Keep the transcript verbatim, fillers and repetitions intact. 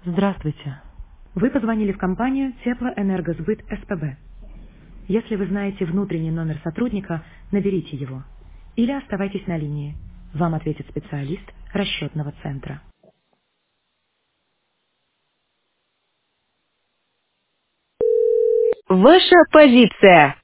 Здравствуйте. Вы позвонили в компанию Теплоэнергосбыт СПБ. Если вы знаете внутренний номер сотрудника, наберите его. Или оставайтесь на линии. Вам ответит специалист расчетного центра. Ваша позиция.